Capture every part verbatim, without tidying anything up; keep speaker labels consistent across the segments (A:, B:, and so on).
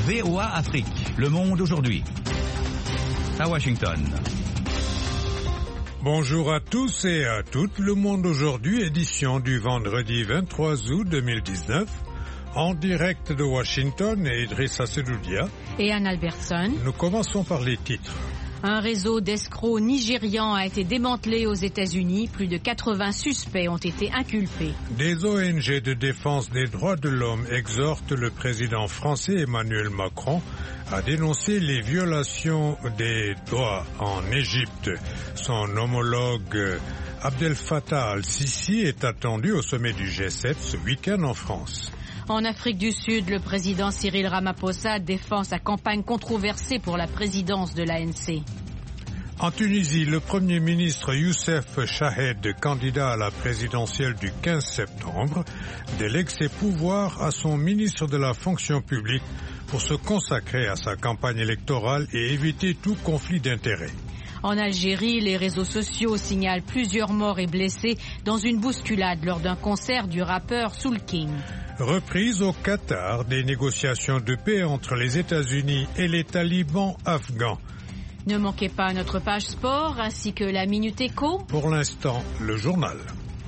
A: V O A Afrique, Le Monde aujourd'hui. À Washington.
B: Bonjour à tous et à toutes. Le Monde aujourd'hui, édition du vendredi vingt-trois août deux mille dix-neuf. En direct de Washington, et Idrissa Sedoudia
C: et Anne Albertson.
B: Nous commençons par les titres.
C: Un réseau d'escrocs nigérians a été démantelé aux États-Unis. Plus de quatre-vingts suspects ont été inculpés.
B: Des O N G de défense des droits de l'homme exhortent le président français Emmanuel Macron à dénoncer les violations des droits en Égypte. Son homologue Abdel Fattah al-Sisi est attendu au sommet du G sept ce week-end en France.
C: En Afrique du Sud, le président Cyril Ramaphosa défend sa campagne controversée pour la présidence de l'A N C.
B: En Tunisie, le Premier ministre Youssef Chahed, candidat à la présidentielle du quinze septembre, délègue ses pouvoirs à son ministre de la fonction publique pour se consacrer à sa campagne électorale et éviter tout conflit d'intérêts.
C: En Algérie, les réseaux sociaux signalent plusieurs morts et blessés dans une bousculade lors d'un concert du rappeur Soul King.
B: Reprise au Qatar des négociations de paix entre les États-Unis et les talibans afghans.
C: Ne manquez pas notre page sport ainsi que la Minute Éco.
B: Pour l'instant, le journal.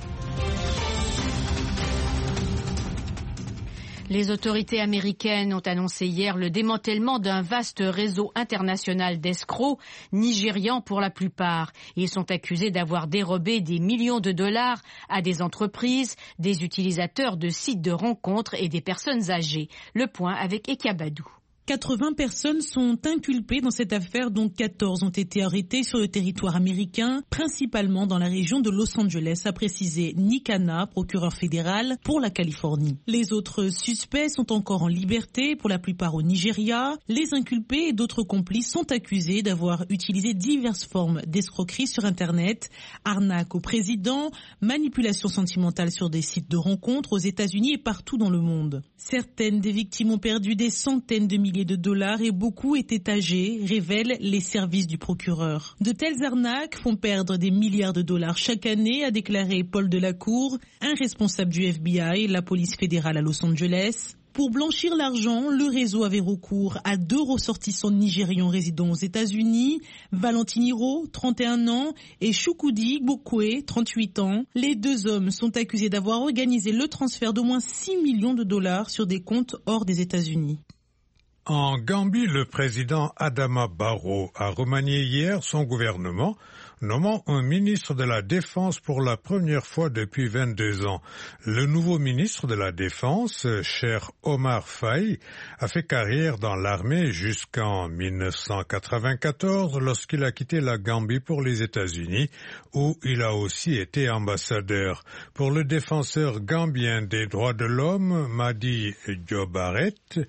C: Les autorités américaines ont annoncé hier le démantèlement d'un vaste réseau international d'escrocs, nigérians pour la plupart. Ils sont accusés d'avoir dérobé des millions de dollars à des entreprises, des utilisateurs de sites de rencontres et des personnes âgées. Le point avec Ekabadou.
D: quatre-vingts personnes sont inculpées dans cette affaire, dont quatorze ont été arrêtées sur le territoire américain, principalement dans la région de Los Angeles, a précisé Nick Hanna, procureur fédéral pour la Californie. Les autres suspects sont encore en liberté, pour la plupart au Nigeria. Les inculpés et d'autres complices sont accusés d'avoir utilisé diverses formes d'escroquerie sur Internet, arnaque au président, manipulation sentimentale sur des sites de rencontres aux États-Unis et partout dans le monde. Certaines des victimes ont perdu des centaines de milliers de dollars et beaucoup étaient âgés, révèlent les services du procureur. De telles arnaques font perdre des milliards de dollars chaque année, a déclaré Paul Delacour, un responsable du F B I, la police fédérale à Los Angeles. Pour blanchir l'argent, le réseau avait recours à deux ressortissants nigérians résidant aux États-Unis, Valentine Hiro, trente et un ans, et Chukwudi Gbokwe, trente-huit ans. Les deux hommes sont accusés d'avoir organisé le transfert d'au moins six millions de dollars sur des comptes hors des États-Unis.
B: En Gambie, le président Adama Barrow a remanié hier son gouvernement, nommant un ministre de la Défense pour la première fois depuis vingt-deux ans. Le nouveau ministre de la Défense, Cher Omar Faye, a fait carrière dans l'armée jusqu'en dix-neuf cent quatre-vingt-quatorze lorsqu'il a quitté la Gambie pour les États-Unis, où il a aussi été ambassadeur. Pour le défenseur gambien des droits de l'homme, Madi Diobarte,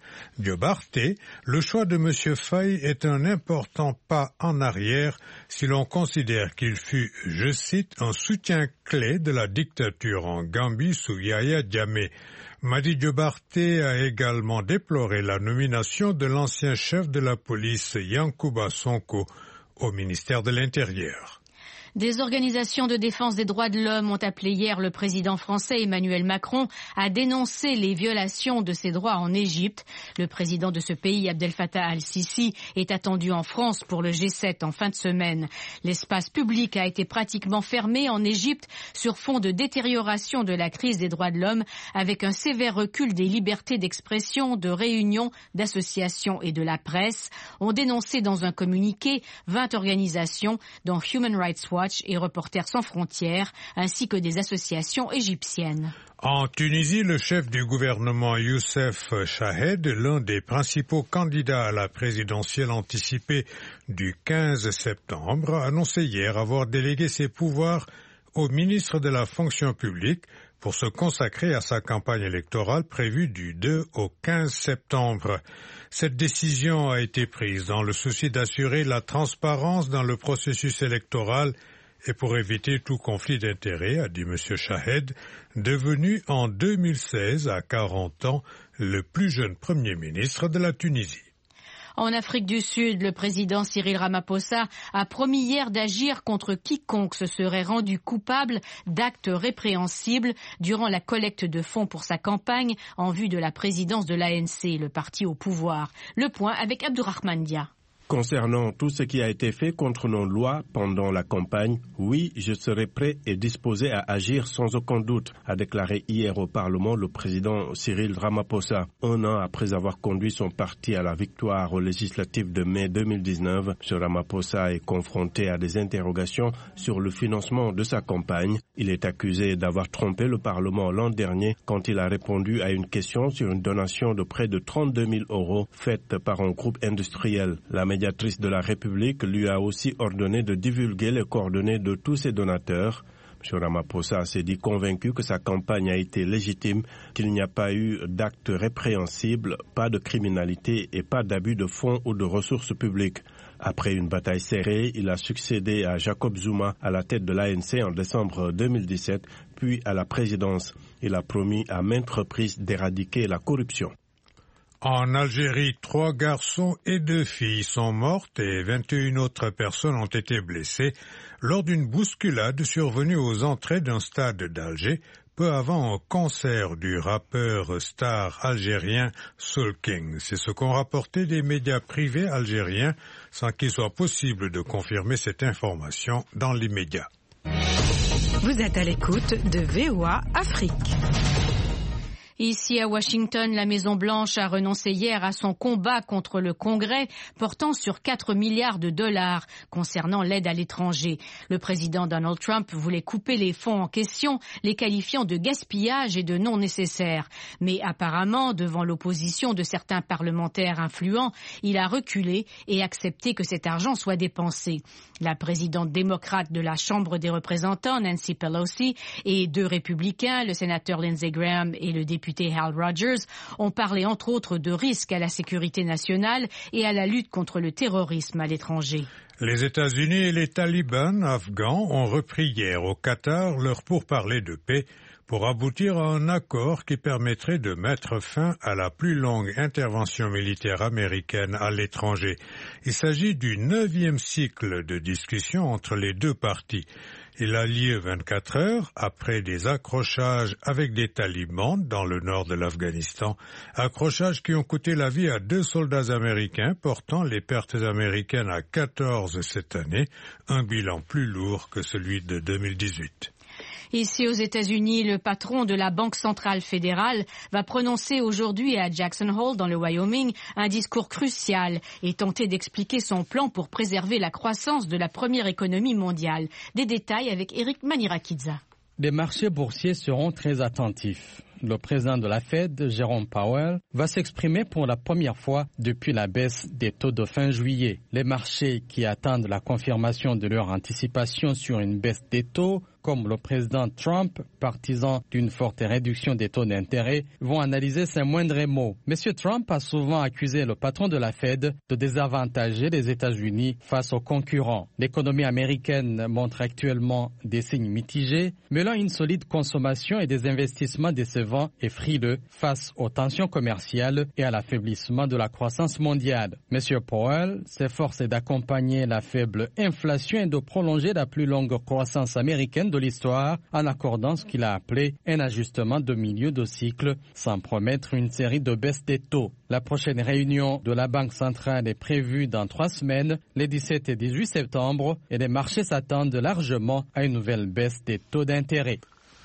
B: le choix de M. Faye est un important pas en arrière si l'on considère qu'il fut, je cite, un soutien clé de la dictature en Gambie sous Yahya Jammeh. Madi Diobarte a également déploré la nomination de l'ancien chef de la police Yankuba Sonko au ministère de l'Intérieur.
C: Des organisations de défense des droits de l'homme ont appelé hier le président français Emmanuel Macron à dénoncer les violations de ses droits en Égypte. Le président de ce pays, Abdel Fattah al-Sisi, est attendu en France pour le G sept en fin de semaine. L'espace public a été pratiquement fermé en Égypte sur fond de détérioration de la crise des droits de l'homme, avec un sévère recul des libertés d'expression, de réunion, d'association et de la presse, ont dénoncé dans un communiqué vingt organisations, dont Human Rights Watch et Reporters sans frontières, ainsi que des associations égyptiennes.
B: En Tunisie, le chef du gouvernement Youssef Chahed, l'un des principaux candidats à la présidentielle anticipée du quinze septembre, a annoncé hier avoir délégué ses pouvoirs au ministre de la fonction publique pour se consacrer à sa campagne électorale prévue du deux au quinze septembre. Cette décision a été prise dans le souci d'assurer la transparence dans le processus électoral et pour éviter tout conflit d'intérêts, a dit M. Chahed, devenu en deux mille seize, à quarante ans, le plus jeune Premier ministre de la Tunisie.
C: En Afrique du Sud, le président Cyril Ramaphosa a promis hier d'agir contre quiconque se serait rendu coupable d'actes répréhensibles durant la collecte de fonds pour sa campagne en vue de la présidence de l'A N C, le parti au pouvoir. Le point avec Abdourahmane Dia.
E: Concernant tout ce qui a été fait contre nos lois pendant la campagne, oui, je serai prêt et disposé à agir sans aucun doute, a déclaré hier au Parlement le président Cyril Ramaphosa. Un an après avoir conduit son parti à la victoire aux législatives de mai deux mille dix-neuf, M. Ramaphosa est confronté à des interrogations sur le financement de sa campagne. Il est accusé d'avoir trompé le Parlement l'an dernier quand il a répondu à une question sur une donation de près de trente-deux mille euros faite par un groupe industriel. La La médiatrice de la République lui a aussi ordonné de divulguer les coordonnées de tous ses donateurs. M. Ramaphosa s'est dit convaincu que sa campagne a été légitime, qu'il n'y a pas eu d'actes répréhensibles, pas de criminalité et pas d'abus de fonds ou de ressources publiques. Après une bataille serrée, il a succédé à Jacob Zuma à la tête de l'A N C en décembre deux mille dix-sept, puis à la présidence. Il a promis à maintes reprises d'éradiquer la corruption.
B: En Algérie, trois garçons et deux filles sont mortes et vingt et une autres personnes ont été blessées lors d'une bousculade survenue aux entrées d'un stade d'Alger peu avant un concert du rappeur star algérien Soul King. C'est ce qu'ont rapporté des médias privés algériens sans qu'il soit possible de confirmer cette information dans l'immédiat.
F: Vous êtes à l'écoute de V O A Afrique.
C: Ici à Washington, la Maison-Blanche a renoncé hier à son combat contre le Congrès portant sur quatre milliards de dollars concernant l'aide à l'étranger. Le président Donald Trump voulait couper les fonds en question, les qualifiant de gaspillage et de non nécessaires. Mais apparemment, devant l'opposition de certains parlementaires influents, il a reculé et accepté que cet argent soit dépensé. La présidente démocrate de la Chambre des représentants, Nancy Pelosi, et deux républicains, le sénateur Lindsey Graham et le député Hal Rogers, ont parlé entre autres de risques à la sécurité nationale et à la lutte contre le terrorisme à l'étranger.
B: Les États-Unis et les talibans afghans ont repris hier au Qatar leur pourparlers de paix pour aboutir à un accord qui permettrait de mettre fin à la plus longue intervention militaire américaine à l'étranger. Il s'agit du neuvième cycle de discussion entre les deux parties. Il a lieu vingt-quatre heures après des accrochages avec des talibans dans le nord de l'Afghanistan, accrochages qui ont coûté la vie à deux soldats américains, portant les pertes américaines à quatorze cette année, un bilan plus lourd que celui de deux mille dix-huit.
C: Ici aux États-Unis, le patron de la Banque centrale fédérale va prononcer aujourd'hui à Jackson Hole, dans le Wyoming, un discours crucial et tenter d'expliquer son plan pour préserver la croissance de la première économie mondiale. Des détails avec Eric Manirakidza.
G: Les marchés boursiers seront très attentifs. Le président de la Fed, Jerome Powell, va s'exprimer pour la première fois depuis la baisse des taux de fin juillet. Les marchés qui attendent la confirmation de leur anticipation sur une baisse des taux, comme le président Trump, partisan d'une forte réduction des taux d'intérêt, vont analyser ses moindres mots. M. Trump a souvent accusé le patron de la Fed de désavantager les États-Unis face aux concurrents. L'économie américaine montre actuellement des signes mitigés, mêlant une solide consommation et des investissements décevants et frileux face aux tensions commerciales et à l'affaiblissement de la croissance mondiale. M. Powell s'efforce d'accompagner la faible inflation et de prolonger la plus longue croissance américaine de l'histoire en accordant ce qu'il a appelé un ajustement de milieu de cycle sans promettre une série de baisses des taux. La prochaine réunion de la Banque centrale est prévue dans trois semaines, les dix-sept et dix-huit septembre, et les marchés s'attendent largement à une nouvelle baisse des taux d'intérêt.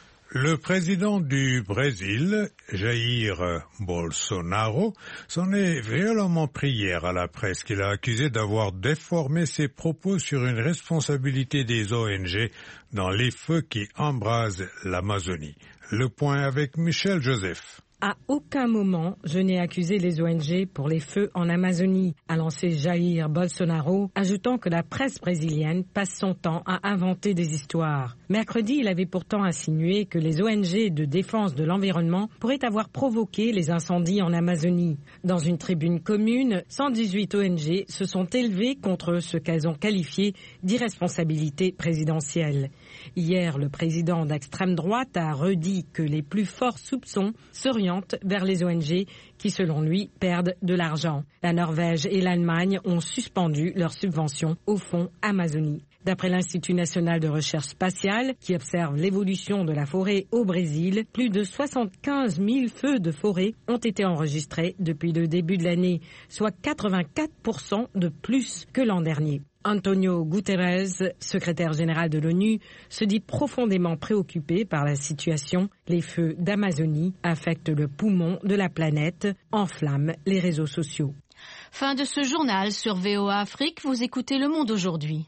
B: Le président du Brésil, Jair Bolsonaro, s'en est violemment pris hier à la presse qu'il a accusé d'avoir déformé ses propos sur une responsabilité des O N G dans les feux qui embrasent l'Amazonie. Le point avec Michel Joseph.
F: À aucun moment, je n'ai accusé les O N G pour les feux en Amazonie, a lancé Jair Bolsonaro, ajoutant que la presse brésilienne passe son temps à inventer des histoires. Mercredi, il avait pourtant insinué que les O N G de défense de l'environnement pourraient avoir provoqué les incendies en Amazonie. Dans une tribune commune, cent dix-huit O N G se sont élevés contre ce qu'elles ont qualifié d'irresponsabilité présidentielle. Hier, le président d'extrême droite a redit que les plus forts soupçons s'orientent vers les O N G qui, selon lui, perdent de l'argent. La Norvège et l'Allemagne ont suspendu leurs subventions au fonds Amazonie. D'après l'Institut national de recherche spatiale, qui observe l'évolution de la forêt au Brésil, plus de soixante-quinze mille feux de forêt ont été enregistrés depuis le début de l'année, soit quatre-vingt-quatre pour cent de plus que l'an dernier. Antonio Guterres, secrétaire général de l'ONU, se dit profondément préoccupé par la situation. Les feux d'Amazonie affectent le poumon de la planète, enflamment les réseaux sociaux.
C: Fin de ce journal sur V O A Afrique. Vous écoutez Le Monde aujourd'hui.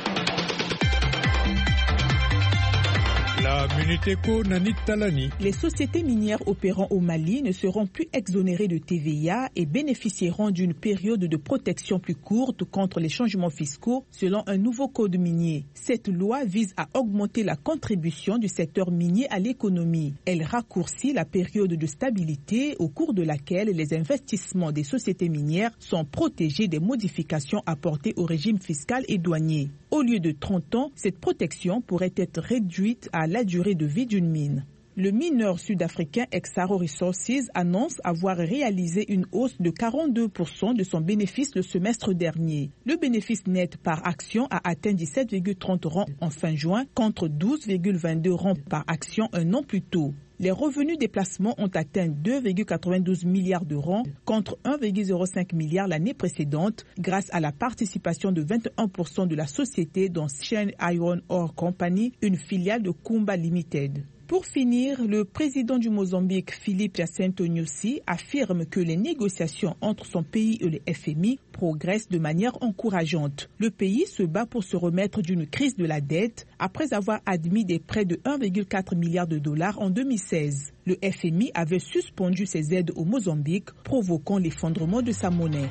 B: La Minute Éco, Nanit Talani.
H: Les sociétés minières opérant au Mali ne seront plus exonérées de T V I A et bénéficieront d'une période de protection plus courte contre les changements fiscaux selon un nouveau code minier. Cette loi vise à augmenter la contribution du secteur minier à l'économie. Elle raccourcit la période de stabilité au cours de laquelle les investissements des sociétés minières sont protégés des modifications apportées au régime fiscal et douanier. Au lieu de trente ans, cette protection pourrait être réduite à la durée de vie d'une mine. Le mineur sud-africain Exxaro Resources annonce avoir réalisé une hausse de quarante-deux pour cent de son bénéfice le semestre dernier. Le bénéfice net par action a atteint dix-sept virgule trente rands en fin juin contre douze virgule vingt-deux rands par action un an plus tôt. Les revenus des placements ont atteint deux virgule quatre-vingt-douze milliards de rands contre un virgule zéro cinq milliard l'année précédente grâce à la participation de vingt et un pour cent de la société dans Shine Iron Ore Company, une filiale de Kumba Limited. Pour finir, le président du Mozambique, Philippe Jacinto Nyusi, affirme que les négociations entre son pays et le F M I progressent de manière encourageante. Le pays se bat pour se remettre d'une crise de la dette après avoir admis des prêts de un virgule quatre milliard de dollars en deux mille seize. Le F M I avait suspendu ses aides au Mozambique, provoquant l'effondrement de sa monnaie.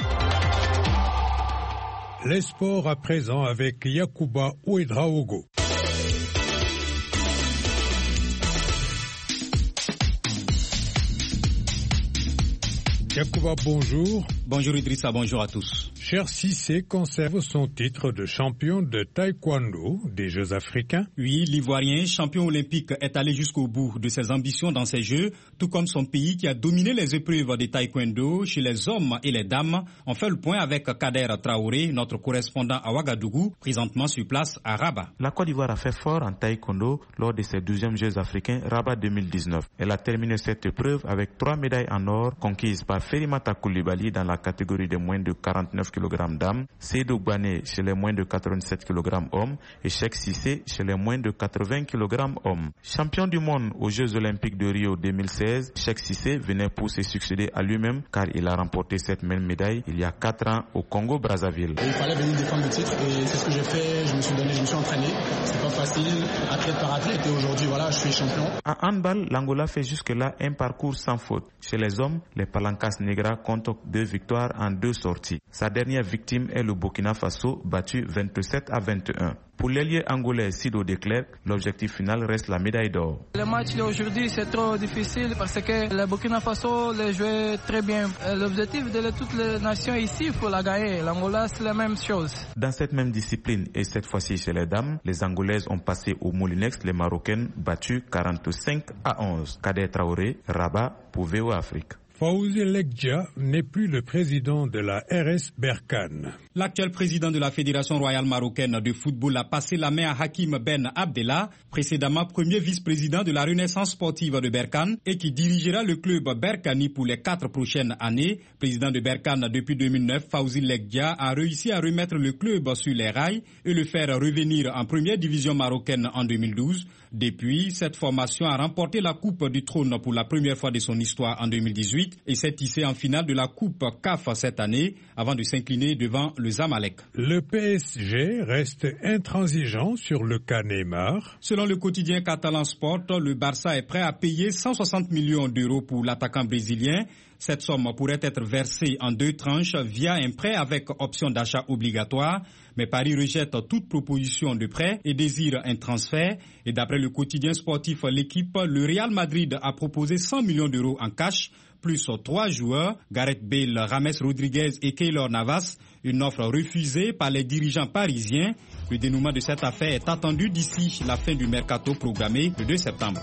B: Les sports à présent avec Yacouba Ouedraogo. Yacouba, bonjour.
I: Bonjour Idrissa, bonjour à tous.
B: Cher Cissé conserve son titre de champion de taekwondo des Jeux africains.
I: Oui, l'Ivoirien, champion olympique, est allé jusqu'au bout de ses ambitions dans ces Jeux, tout comme son pays qui a dominé les épreuves de taekwondo chez les hommes et les dames. On fait le point avec Kader Traoré, notre correspondant à Ouagadougou, présentement sur place à Rabat.
J: La Côte d'Ivoire a fait fort en taekwondo lors de ses douzièmes Jeux africains Rabat deux mille dix-neuf. Elle a terminé cette épreuve avec trois médailles en or conquises par Férimata Koulibaly dans la catégorie des moins de quarante-neuf kilogrammes dames, Seydou Gbané chez les moins de quatre-vingt-sept kilogrammes hommes et Cheikh Cissé chez les moins de quatre-vingts kilogrammes hommes. Champion du monde aux Jeux olympiques de Rio deux mille seize, Cheikh Cissé venait pour se succéder à lui-même car il a remporté cette même médaille il y a quatre ans au Congo-Brazzaville.
K: Il fallait venir défendre le titre et c'est ce que j'ai fait, je me suis donné, je me suis entraîné. C'est pas facile, athlète par athlète et aujourd'hui voilà, je suis champion.
J: En handball, l'Angola fait jusque-là un parcours sans faute. Chez les hommes, les Palancas Negra comptent deux victoires en deux sorties. Sa dernière victime est le Burkina Faso, battu vingt-sept à vingt et un. Pour l'ailier angolais Sido De Klerk, l'objectif final reste la médaille d'or.
L: Le match d'aujourd'hui c'est trop difficile parce que le Burkina Faso le jouait très bien. L'objectif de toutes les nations ici, il faut la gagner. L'Angola c'est la même chose.
J: Dans cette même discipline et cette fois-ci chez les dames, les Angolaises ont passé au Moulinex les Marocaines battues quarante-cinq à onze. Kader Traoré, Rabat pour V O A Afrique.
B: Fawzi Lekdja n'est plus le président de la R S Berkane.
I: L'actuel président de la Fédération royale marocaine de football a passé la main à Hakim Ben Abdellah, précédemment premier vice-président de la Renaissance sportive de Berkane et qui dirigera le club Berkani pour les quatre prochaines années. Président de Berkane depuis deux mille neuf, Fawzi Lekdja a réussi à remettre le club sur les rails et le faire revenir en première division marocaine en deux mille douze. Depuis, cette formation a remporté la Coupe du Trône pour la première fois de son histoire en deux mille dix-huit et s'est hissé en finale de la Coupe C A F cette année avant de s'incliner devant le Zamalek.
B: Le P S G reste intransigeant sur le cas Neymar.
I: Selon le quotidien catalan Sport, le Barça est prêt à payer cent soixante millions d'euros pour l'attaquant brésilien. Cette somme pourrait être versée en deux tranches via un prêt avec option d'achat obligatoire. Mais Paris rejette toute proposition de prêt et désire un transfert. Et d'après le quotidien sportif L'Équipe, le Real Madrid a proposé cent millions d'euros en cash plus trois joueurs, Gareth Bale, James Rodriguez et Keylor Navas. Une offre refusée par les dirigeants parisiens. Le dénouement de cette affaire est attendu d'ici la fin du mercato programmé le deux septembre.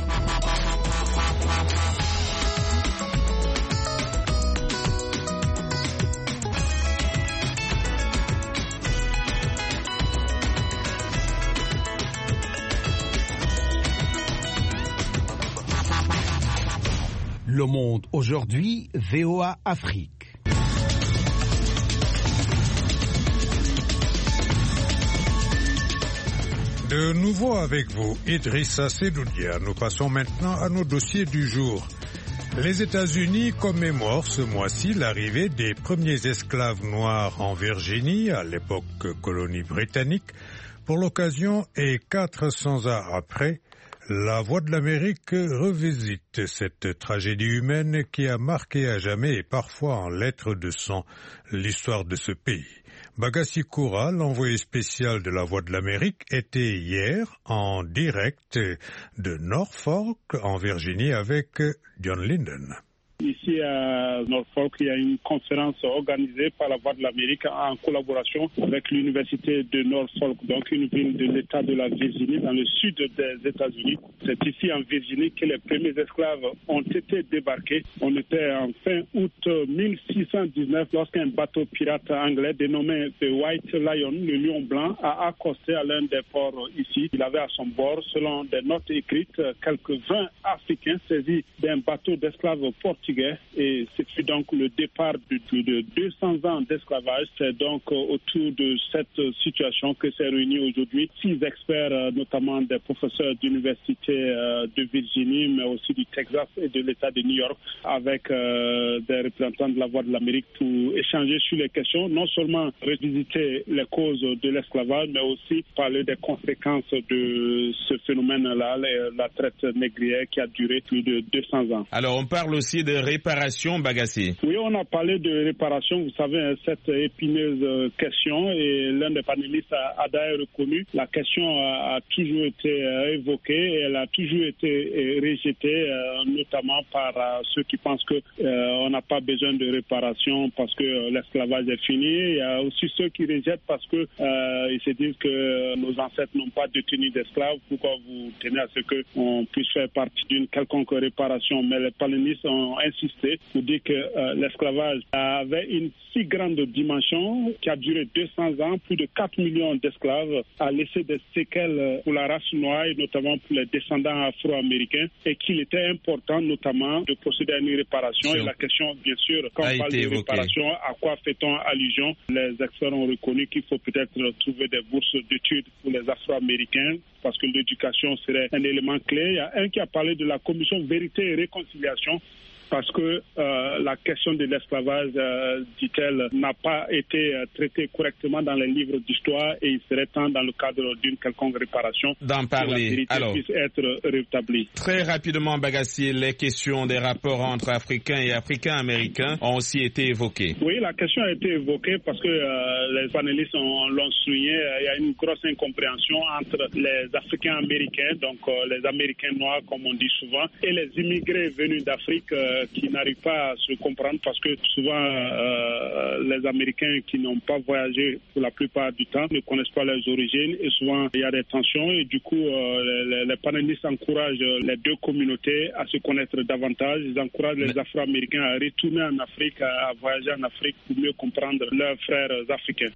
M: Le Monde aujourd'hui, V O A Afrique.
B: De nouveau avec vous, Idrissa Sedoudia. Nous passons maintenant à nos dossiers du jour. Les États-Unis commémorent ce mois-ci l'arrivée des premiers esclaves noirs en Virginie, à l'époque colonie britannique. Pour l'occasion, et quatre cents ans après, La Voix de l'Amérique revisite cette tragédie humaine qui a marqué à jamais et parfois en lettres de sang l'histoire de ce pays. Bagassi Koura, l'envoyé spécial de La Voix de l'Amérique, était hier en direct de Norfolk en Virginie avec John Linden.
N: Ici à Norfolk, il y a une conférence organisée par la Voix de l'Amérique en collaboration avec l'université de Norfolk, donc une ville de l'État de la Virginie, dans le sud des États-Unis. C'est ici en Virginie que les premiers esclaves ont été débarqués. On était en fin août mille six cent dix-neuf lorsqu'un bateau pirate anglais dénommé The White Lion, le lion blanc, a accosté à l'un des ports ici. Il avait à son bord, selon des notes écrites, quelques vingt Africains saisis d'un bateau d'esclaves portugais. Et ce fut donc le départ de plus de deux cents ans d'esclavage. C'est donc autour de cette situation que s'est réunis aujourd'hui six experts, notamment des professeurs d'université de Virginie, mais aussi du Texas et de l'État de New York, avec des représentants de la Voix de l'Amérique pour échanger sur les questions, non seulement revisiter les causes de l'esclavage, mais aussi parler des conséquences de ce phénomène-là, la traite négrière qui a duré plus de deux cents ans.
O: Alors on parle aussi de réparation, Bagassi.
N: Oui, on a parlé de réparation, vous savez, cette épineuse question, et l'un des panélistes a, a d'ailleurs reconnu, la question a, a toujours été évoquée, et elle a toujours été rejetée, euh, notamment par euh, ceux qui pensent que euh, on n'a pas besoin de réparation parce que euh, l'esclavage est fini. Il y a aussi ceux qui rejettent parce que euh, ils se disent que nos ancêtres n'ont pas détenu d'esclaves. Pourquoi vous tenez à ce qu'on puisse faire partie d'une quelconque réparation? Mais les panélistes ont insisté pour dire que euh, l'esclavage avait une si grande dimension qui a duré deux cents ans, plus de quatre millions d'esclaves, a laissé des séquelles pour la race noire et notamment pour les descendants afro-américains, et qu'il était important notamment de procéder à une réparation. Et la question, bien sûr, quand on parle de évoqué. réparation, à quoi fait-on allusion? Les experts ont reconnu qu'il faut peut-être trouver des bourses d'études pour les afro-américains, parce que l'éducation serait un élément clé. Il y a un qui a parlé de la commission vérité et réconciliation, parce que euh, la question de l'esclavage, euh, dit-elle, n'a pas été euh, traitée correctement dans les livres d'histoire, et il serait temps, dans le cadre d'une quelconque réparation,
O: d'en parler.
N: Que la vérité Alors, puisse être rétablie.
O: Très rapidement, Bagassi, les questions des rapports entre Africains et Africains-Américains ont aussi été évoquées.
N: Oui, la question a été évoquée parce que euh, les panélistes ont, l'ont souligné. Il y a une grosse incompréhension entre les Africains-Américains, donc euh, les Américains noirs, comme on dit souvent, et les immigrés venus d'Afrique, euh, qui n'arrivent pas à se comprendre, parce que souvent euh, les Américains qui n'ont pas voyagé pour la plupart du temps ne connaissent pas leurs origines, et souvent il y a des tensions, et du coup euh, les, les panélistes encouragent les deux communautés à se connaître davantage. Ils encouragent les Afro-Américains à retourner en Afrique, à voyager en Afrique pour mieux comprendre leurs frères africains.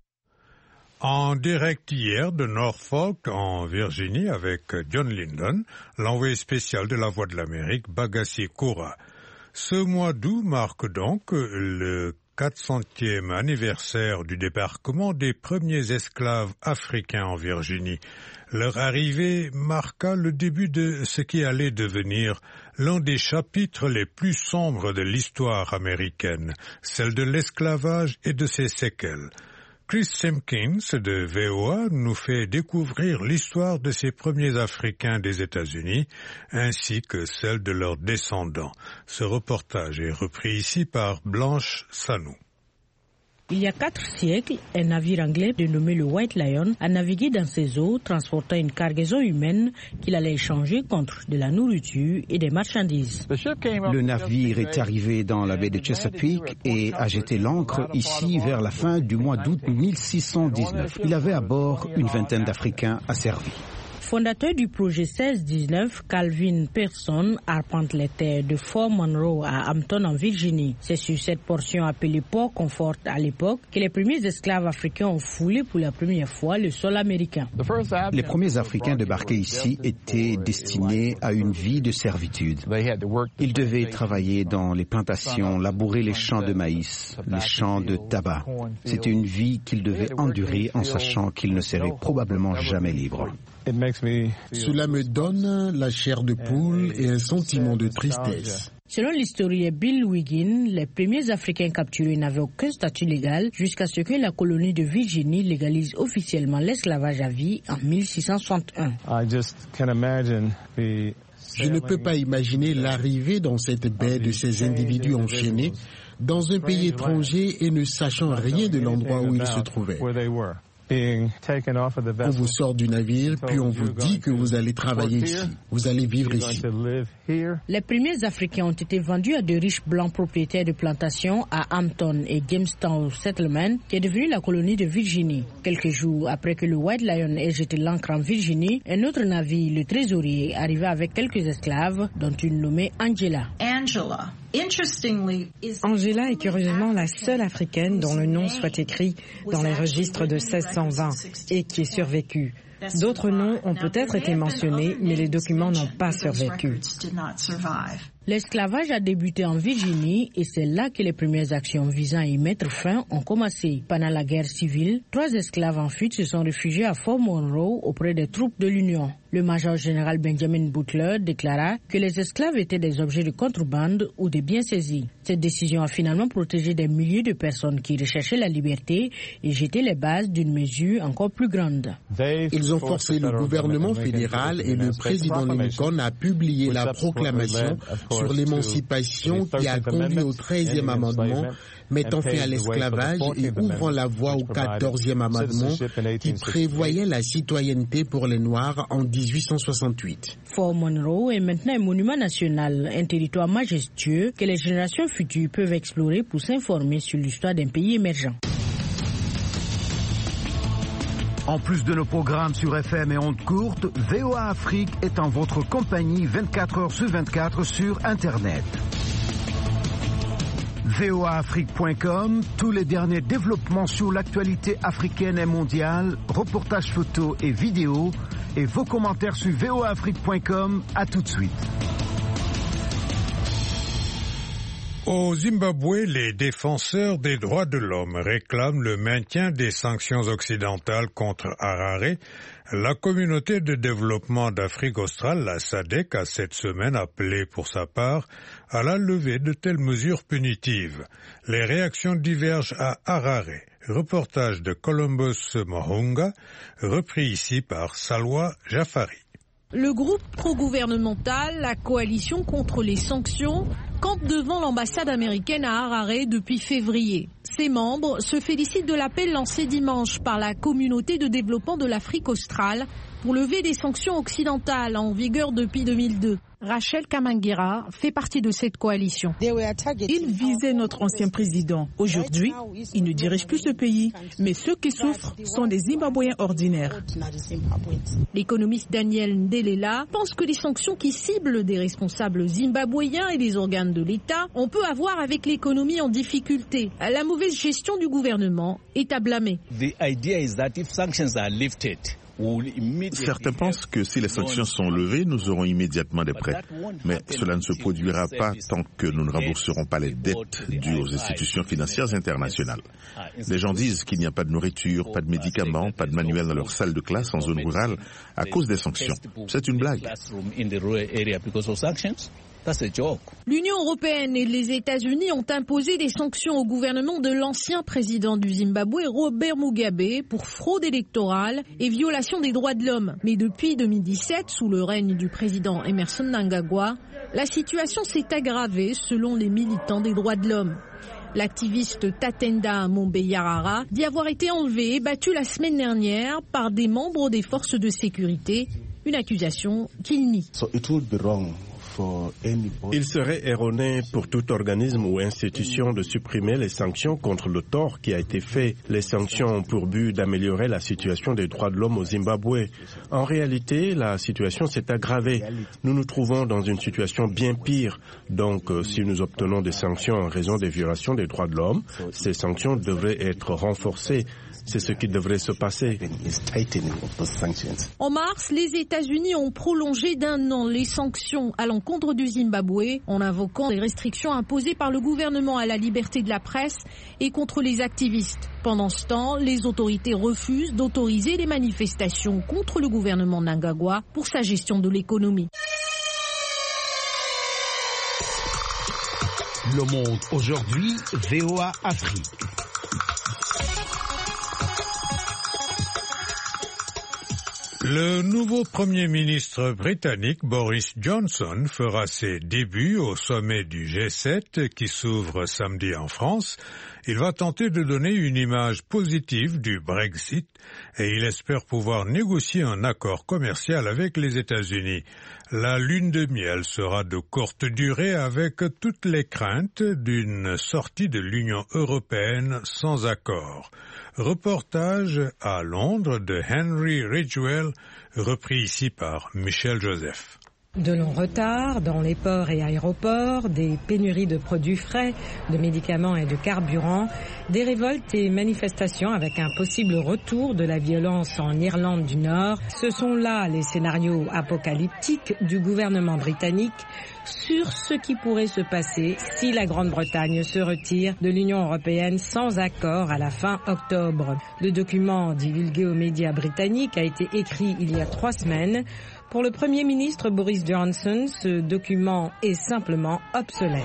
B: En direct hier de Norfolk, en Virginie, avec John Linden, l'envoyé spécial de la Voix de l'Amérique, Bagassi Koura. Ce mois d'août marque donc le quatre centième anniversaire du débarquement des premiers esclaves africains en Virginie. Leur arrivée marqua le début de ce qui allait devenir l'un des chapitres les plus sombres de l'histoire américaine, celle de l'esclavage et de ses séquelles. Chris Simpkins de V O A nous fait découvrir l'histoire de ces premiers Africains des États-Unis, ainsi que celle de leurs descendants. Ce reportage est repris ici par Blanche Sanou.
P: Il y a quatre siècles, un navire anglais dénommé le White Lion a navigué dans ces eaux, transportant une cargaison humaine qu'il allait échanger contre de la nourriture et des marchandises.
M: Le navire est arrivé dans la baie de Chesapeake et a jeté l'ancre ici vers la fin du mois d'août mille six cent dix-neuf. Il avait à bord une vingtaine d'Africains asservis.
P: Fondateur du projet seize dix-neuf, Calvin Pearson arpente les terres de Fort Monroe à Hampton en Virginie. C'est sur cette portion appelée Port Comfort à l'époque que les premiers esclaves africains ont foulé pour la première fois le sol américain.
M: Les premiers Africains débarqués ici étaient destinés à une vie de servitude. Ils devaient travailler dans les plantations, labourer les champs de maïs, les champs de tabac. C'était une vie qu'ils devaient endurer en sachant qu'ils ne seraient probablement jamais libres.
Q: Cela me donne la chair de poule et un sentiment de tristesse.
P: Selon l'historien Bill Wiggin, les premiers Africains capturés n'avaient aucun statut légal jusqu'à ce que la colonie de Virginie légalise officiellement l'esclavage à vie en mille six cent soixante et un.
Q: Je ne peux pas imaginer l'arrivée dans cette baie de ces individus enchaînés dans un pays étranger et ne sachant rien de l'endroit où ils se trouvaient. On vous sort du navire, puis on vous dit que vous allez travailler ici, vous allez vivre ici.
P: Les premiers Africains ont été vendus à de riches blancs propriétaires de plantations à Hampton et Jamestown Settlement, qui est devenu la colonie de Virginie. Quelques jours après que le White Lion ait jeté l'ancre en Virginie, un autre navire, le Trésorier, arriva avec quelques esclaves, dont une nommée Angela.
F: Angela. Angela est curieusement la seule africaine dont le nom soit écrit dans les registres de seize cent vingt et qui est survécue. D'autres noms ont peut-être été mentionnés, mais les documents n'ont pas survécu.
P: L'esclavage a débuté en Virginie et c'est là que les premières actions visant à y mettre fin ont commencé. Pendant la guerre civile, trois esclaves en fuite se sont réfugiés à Fort Monroe auprès des troupes de l'Union. Le major général Benjamin Butler déclara que les esclaves étaient des objets de contrebande ou des biens saisis. Cette décision a finalement protégé des milliers de personnes qui recherchaient la liberté et jeté les bases d'une mesure encore plus grande.
Q: Ils ont forcé le gouvernement fédéral et le président Lincoln à publier la proclamation sur l'émancipation qui a conduit au treizième amendement, mettant fin à l'esclavage et ouvrant la voie au quatorzième amendement qui prévoyait la citoyenneté pour les Noirs en dix-huit cent soixante-huit.
P: Fort Monroe est maintenant un monument national, un territoire majestueux que les générations futures peuvent explorer pour s'informer sur l'histoire d'un pays émergent.
M: En plus de nos programmes sur F M et ondes courtes, V O A Afrique est en votre compagnie vingt-quatre heures sur vingt-quatre sur Internet. V O A Afrique point com, tous les derniers développements sur l'actualité africaine et mondiale, reportages photos et vidéos, et vos commentaires sur V O A Afrique point com. À tout de suite.
B: Au Zimbabwe, les défenseurs des droits de l'homme réclament le maintien des sanctions occidentales contre Harare. La communauté de développement d'Afrique australe, la S A D C, a cette semaine appelé pour sa part à la levée de telles mesures punitives. Les réactions divergent à Harare. Reportage de Columbus Mohunga, repris ici par Salwa Jafari.
R: Le groupe pro-gouvernemental, la coalition contre les sanctions, campe devant l'ambassade américaine à Harare depuis février. Ses membres se félicitent de l'appel lancé dimanche par la communauté de développement de l'Afrique australe pour lever des sanctions occidentales en vigueur depuis deux mille deux. Rachel Kamangira fait partie de cette coalition.
H: Ils visaient notre ancien président. Aujourd'hui, il ne dirige plus ce pays, mais ceux qui souffrent sont des Zimbabwéens ordinaires.
R: L'économiste Daniel Ndelela pense que les sanctions qui ciblent des responsables zimbabwéens et des organes de l'État ont peu à voir avec l'économie en difficulté. La mauvaise gestion du gouvernement est à blâmer.
S: Certains pensent que si les sanctions sont levées, nous aurons immédiatement des prêts. Mais cela ne se produira pas tant que nous ne rembourserons pas les dettes dues aux institutions financières internationales. Les gens disent qu'il n'y a pas de nourriture, pas de médicaments, pas de manuels dans leur salle de classe en zone rurale à cause des sanctions. C'est une blague.
R: L'Union européenne et les États-Unis ont imposé des sanctions au gouvernement de l'ancien président du Zimbabwe, Robert Mugabe, pour fraude électorale et violation des droits de l'homme. Mais depuis deux mille dix-sept, sous le règne du président Emmerson Mnangagwa, la situation s'est aggravée selon les militants des droits de l'homme. L'activiste Tatenda Mombeyarara dit avoir été enlevé et battu la semaine dernière par des membres des forces de sécurité, une accusation qu'il nie.
E: So it would be wrong. Il serait erroné pour tout organisme ou institution de supprimer les sanctions contre le tort qui a été fait. Les sanctions ont pour but d'améliorer la situation des droits de l'homme au Zimbabwe. En réalité, la situation s'est aggravée. Nous nous trouvons dans une situation bien pire. Donc, si nous obtenons des sanctions en raison des violations des droits de l'homme, ces sanctions devraient être renforcées. C'est ce qui devrait se passer.
R: En mars, les États-Unis ont prolongé d'un an les sanctions à l'encontre du Zimbabwe en invoquant des restrictions imposées par le gouvernement à la liberté de la presse et contre les activistes. Pendant ce temps, les autorités refusent d'autoriser les manifestations contre le gouvernement Mnangagwa pour sa gestion de l'économie.
T: Le Monde aujourd'hui, V O A Afrique.
B: Le nouveau Premier ministre britannique Boris Johnson fera ses débuts au sommet du G sept qui s'ouvre samedi en France. Il va tenter de donner une image positive du Brexit et il espère pouvoir négocier un accord commercial avec les États-Unis. La lune de miel sera de courte durée avec toutes les craintes d'une sortie de l'Union européenne sans accord. Reportage à Londres de Henry Ridgwell, repris ici par Michel Joseph.
F: De longs retards dans les ports et aéroports, des pénuries de produits frais, de médicaments et de carburant, des révoltes et manifestations avec un possible retour de la violence en Irlande du Nord. Ce sont là les scénarios apocalyptiques du gouvernement britannique sur ce qui pourrait se passer si la Grande-Bretagne se retire de l'Union européenne sans accord à la fin octobre. Le document divulgué aux médias britanniques a été écrit il y a trois semaines. Pour le Premier ministre Boris Johnson, ce document est simplement obsolète.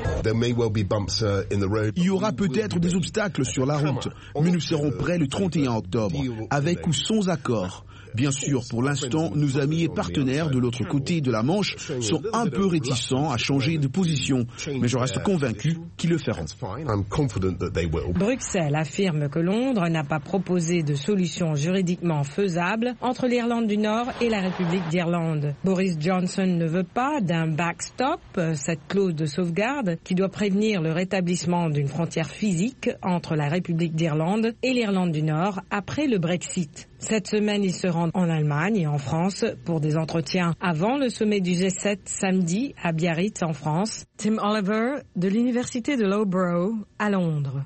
U: Il y aura peut-être des obstacles sur la route, mais nous serons prêts le trente et un octobre, avec ou sans accord. Bien sûr, pour l'instant, nos amis et partenaires de l'autre côté de la Manche sont un peu réticents à changer de position, mais je reste convaincu qu'ils le feront.
F: Bruxelles affirme que Londres n'a pas proposé de solution juridiquement faisable entre l'Irlande du Nord et la République d'Irlande. Boris Johnson ne veut pas d'un backstop, cette clause de sauvegarde qui doit prévenir le rétablissement d'une frontière physique entre la République d'Irlande et l'Irlande du Nord après le Brexit. Cette semaine, il se rend en Allemagne et en France pour des entretiens avant le sommet du G sept samedi à Biarritz en France. Tim Oliver de l'université de Loughborough à Londres.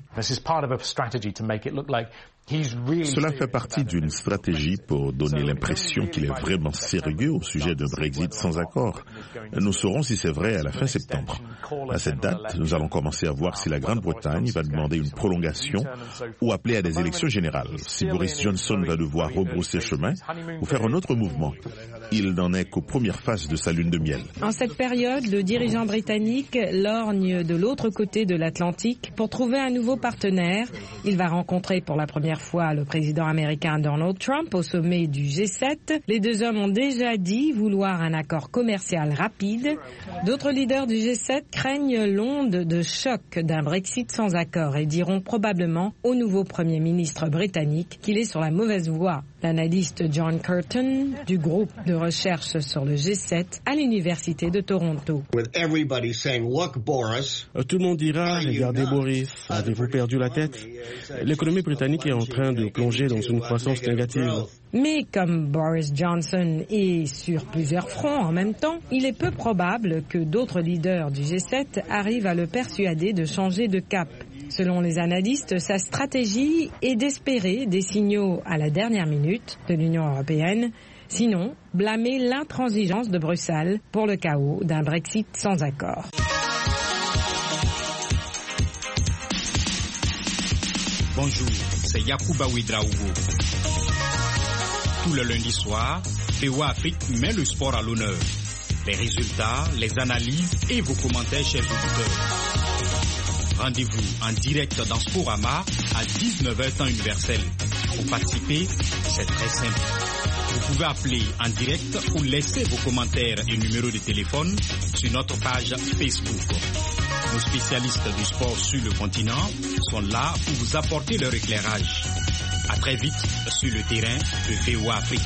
S: Cela fait partie d'une stratégie pour donner l'impression qu'il est vraiment sérieux au sujet d'un Brexit sans accord. Nous saurons si c'est vrai à la fin septembre. À cette date, nous allons commencer à voir si la Grande-Bretagne va demander une prolongation ou appeler à des élections générales, si Boris Johnson va devoir rebrousser chemin ou faire un autre mouvement. Il n'en est qu'aux premières phases de sa lune de miel.
F: En cette période, le dirigeant britannique lorgne de l'autre côté de l'Atlantique pour trouver un nouveau partenaire. Il va rencontrer pour la première fois le président américain Donald Trump au sommet du G sept. Les deux hommes ont déjà dit vouloir un accord commercial rapide. D'autres leaders du G sept craignent l'onde de choc d'un Brexit sans accord et diront probablement au nouveau Premier ministre britannique qu'il est sur la mauvaise voie. L'analyste John Curtin du groupe de recherche sur le G sept à l'université de Toronto.
V: Tout
E: le monde dira, regardez Boris, avez-vous perdu la tête? L'économie britannique est en train de plonger dans une croissance négative.
F: Mais comme Boris Johnson est sur plusieurs fronts en même temps, il est peu probable que d'autres leaders du G sept arrivent à le persuader de changer de cap. Selon les analystes, sa stratégie est d'espérer des signaux à la dernière minute de l'Union européenne, sinon blâmer l'intransigeance de Bruxelles pour le chaos d'un Brexit sans accord.
I: Bonjour, c'est Yacouba Ouedraogo. Tout le lundi soir, V O A Afrique met le sport à l'honneur. Les résultats, les analyses et vos commentaires, chers auditeurs. Rendez-vous en direct dans Sporama à dix-neuf heures temps universel. Pour participer, c'est très simple. Vous pouvez appeler en direct ou laisser vos commentaires et numéros de téléphone sur notre page Facebook. Nos spécialistes du sport sur le continent sont là pour vous apporter leur éclairage. À très vite sur le terrain de V O A Afrique.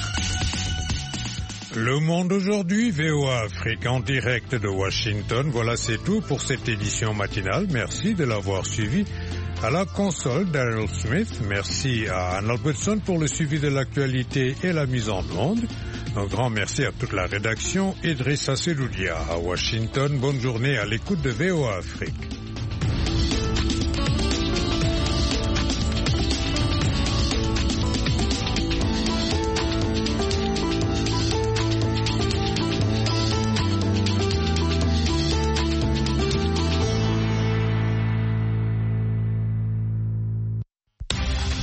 B: Le Monde aujourd'hui, V O A Afrique en direct de Washington. Voilà, c'est tout pour cette édition matinale. Merci de l'avoir suivi. À la console, Daryl Smith. Merci à Anne Albertson pour le suivi de l'actualité et la mise en onde. Un grand merci à toute la rédaction. Idrissa Seloudia à Washington. Bonne journée à l'écoute de V O A Afrique.